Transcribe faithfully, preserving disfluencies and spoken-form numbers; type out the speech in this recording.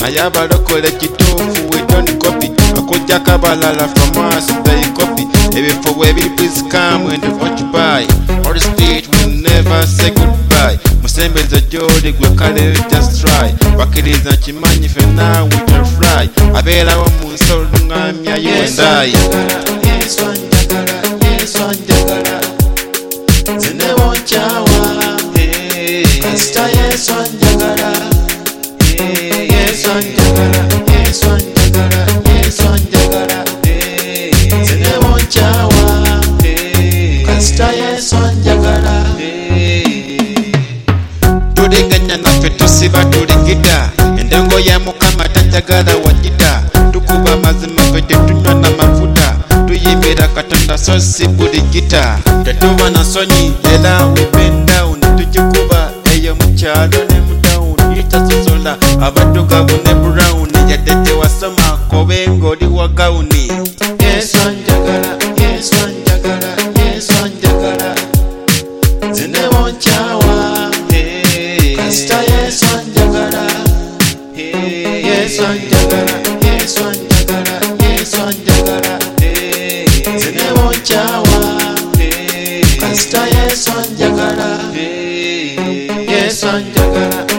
naye abalokole kituufu we don't copy akujjako abalala from us they copy ebifo bwebiri please come and occupy all the stage will never say goodbye musembezo gyoli gwe kale just try bakkiriza nkimanyi fenna we can fly abeerawo mu nsi oluŋŋamya yendayi Yesu anjagala, Yesu anjagala, nze wonkyawa kasita Yesu anjagala, Yesu anjagala, Yesu anjagala, Yesu anjagala, nze wonkyawa kasita Yesu anjagala. Tuliganya naffe tusiba tuligida endengo ya Mukama tanjagala wagita tukuba mazima ffe tetunywa n'amafuta tuyimbira Katonda so si buligita tetuba na nsonyi era we bend down tugikuba eyo mu kyalo ne mu town itasosola abaddugavu ne brown yadde tewasoma kobe ng'oli wa gawuni. Yesu anjagala, Yesu anjagala, Yesu anjagala, nze wonkyawa kasita Yesu anjagala, Yesu anjagala, Yesu anjagala, Yesu anjagala, nze wonkyawa kasita Yesu anjagala, Yesu anjagala.